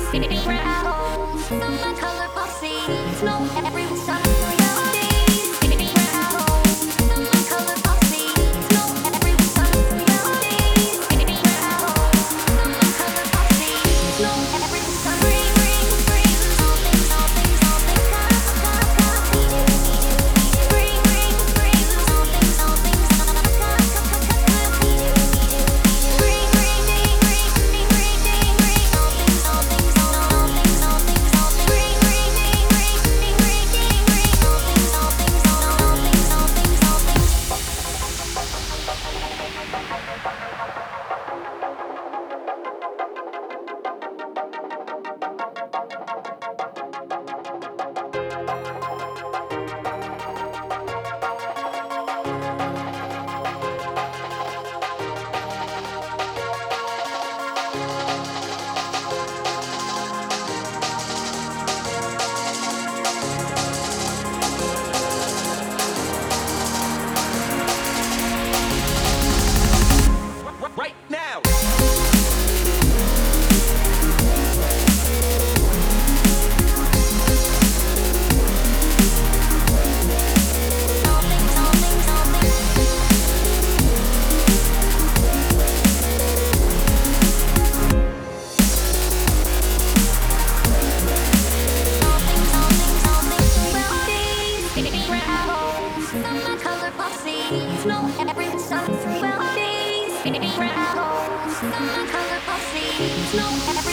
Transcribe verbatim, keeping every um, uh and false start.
Baby rattles, the colorful seeds, know every song for your days. Baby rattles, the colorful seeds, know every song for your days. Baby rattles, the colorful seeds, know every song. Ring, ring, ring, all things, all things, all things, come, come, come, we do, we do, we do. Ring, ring, ring, all things, all things, come, come, come, come, come, we do, we do, we do. Ring, ring, ding, ring, ring, ring, ding, ring, all things, all things, all all things, all things, all things. Ring, ring, ding, ring, ring, ring, ding, ring, all things, all things, all all things, all things, all things. Right now. All things, all things, all things. All things, all things, all things. Well, these baby rattles, the colorful seeds, know every song. Well, these baby rattles, the colorful seeds, know every